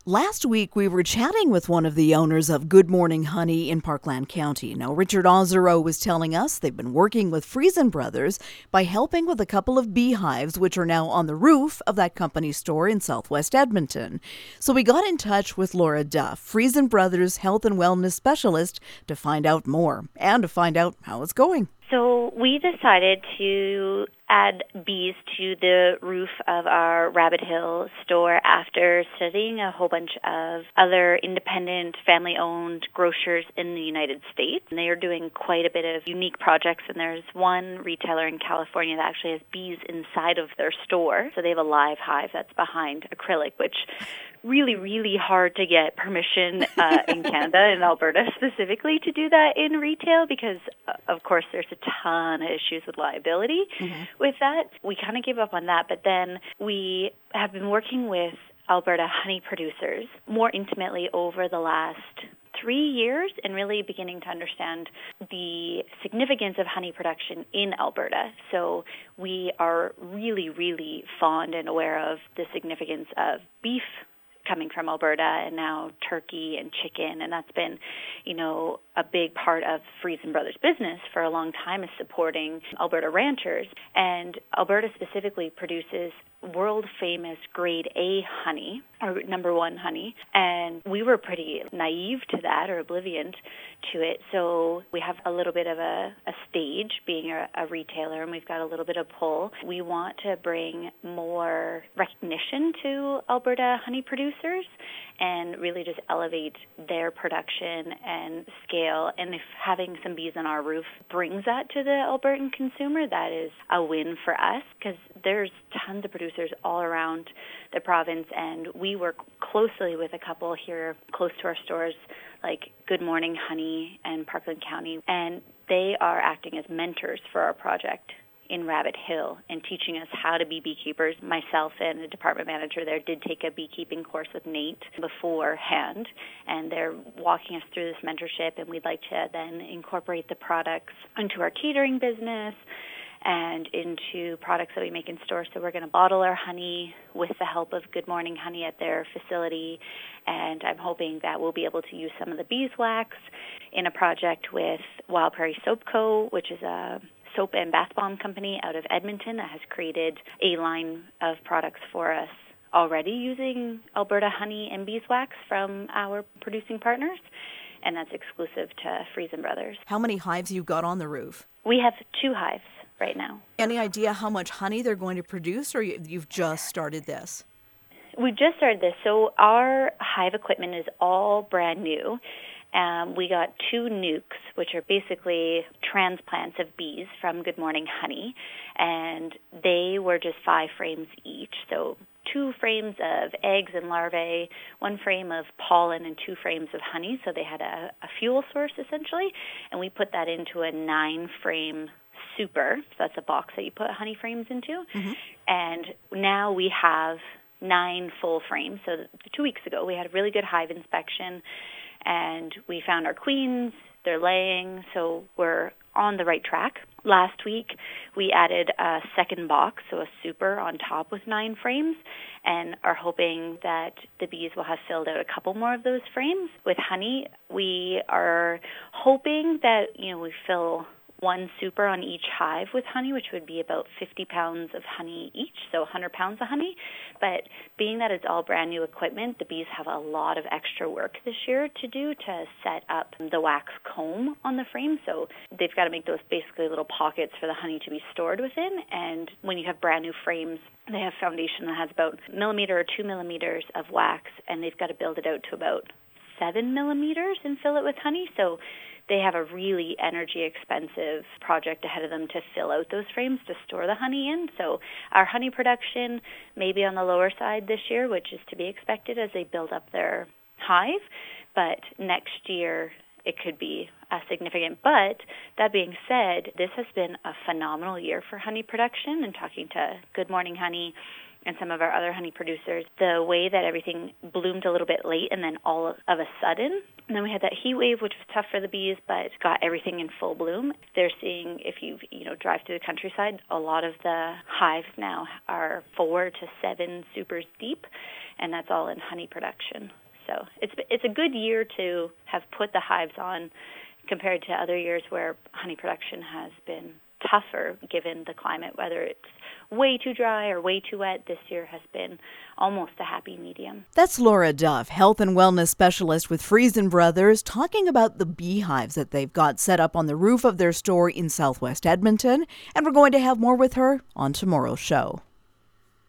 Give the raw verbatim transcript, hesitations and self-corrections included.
Last week, we were chatting with one of the owners of Good Morning Honey in Parkland County. Now, Richard Ozero was telling us they've been working with Friesen Brothers by helping with a couple of beehives, which are now on the roof of that company's store in Southwest Edmonton. So we got in touch with Laura Duff, Friesen Brothers health and wellness specialist, to find out more and to find out how it's going. So we decided to add bees to the roof of our Rabbit Hill store after studying a whole bunch of other independent, family-owned grocers in the United States. And they are doing quite a bit of unique projects, and there's one retailer in California that actually has bees inside of their store. So they have a live hive that's behind acrylic, which really, really hard to get permission uh, in Canada, in Alberta specifically, to do that in retail because, uh, of course, there's a ton of issues with liability mm-hmm. with that. We kind of gave up on that, but then we have been working with Alberta honey producers more intimately over the last three years and really beginning to understand the significance of honey production in Alberta. So we are really, really fond and aware of the significance of beef coming from Alberta and now turkey and chicken, and that's been, you know, a big part of Friesen Brothers' business for a long time is supporting Alberta ranchers. And Alberta specifically produces world-famous grade A honey, or number one honey, and we were pretty naive to that or oblivion to it. So we have a little bit of a, a stage being a, a retailer, and we've got a little bit of pull. We want to bring more recognition to Alberta honey producers and really just elevate their production and scale. And if having some bees on our roof brings that to the Albertan consumer, that is a win for us because there's tons of producers all around the province, and we work closely with a couple here close to our stores like Good Morning Honey and Parkland County, and they are acting as mentors for our project in Rabbit Hill and teaching us how to be beekeepers. Myself and the department manager there did take a beekeeping course with Nate beforehand, and they're walking us through this mentorship, and we'd like to then incorporate the products into our catering business and into products that we make in store. So we're going to bottle our honey with the help of Good Morning Honey at their facility, and I'm hoping that we'll be able to use some of the beeswax in a project with Wild Prairie Soap Co., which is a soap and bath bomb company out of Edmonton that has created a line of products for us already using Alberta honey and beeswax from our producing partners, and that's exclusive to Friesen Brothers. How many hives you got on the roof? We have two hives right now. Any idea how much honey they're going to produce, or you've just started this? We just started this. So our hive equipment is all brand new. Um, we got two nukes, which are basically transplants of bees from Good Morning Honey, and they were just five frames each. So two frames of eggs and larvae, one frame of pollen, and two frames of honey. So they had a, a fuel source, essentially, and we put that into a nine-frame super. So that's a box that you put honey frames into. Mm-hmm. And now we have nine full frames. So two weeks ago, we had a really good hive inspection, and we found our queens, they're laying, so we're on the right track. Last week, we added a second box, so a super on top with nine frames, and are hoping that the bees will have filled out a couple more of those frames. With honey, we are hoping that, you know, we fill one super on each hive with honey, which would be about fifty pounds of honey each, so one hundred pounds of honey. But being that it's all brand new equipment, the bees have a lot of extra work this year to do to set up the wax comb on the frame. So they've got to make those basically little pockets for the honey to be stored within. And when you have brand new frames, they have foundation that has about a millimeter or two millimeters of wax, and they've got to build it out to about seven millimeters and fill it with honey. So they have a really energy expensive project ahead of them to fill out those frames to store the honey in. So our honey production may be on the lower side this year, which is to be expected as they build up their hive. But next year it could be a significant. But that being said, this has been a phenomenal year for honey production. And talking to Good Morning Honey and some of our other honey producers, the way that everything bloomed a little bit late and then all of, of a sudden. And then we had that heat wave, which was tough for the bees, but got everything in full bloom. They're seeing, if you you know drive through the countryside, a lot of the hives now are four to seven supers deep, and that's all in honey production. So it's it's a good year to have put the hives on compared to other years where honey production has been tougher given the climate, whether it's way too dry or way too wet. This year has been almost a happy medium. That's Laura Duff, health and wellness specialist with Friesen Brothers, talking about the beehives that they've got set up on the roof of their store in Southwest Edmonton. And we're going to have more with her on tomorrow's show.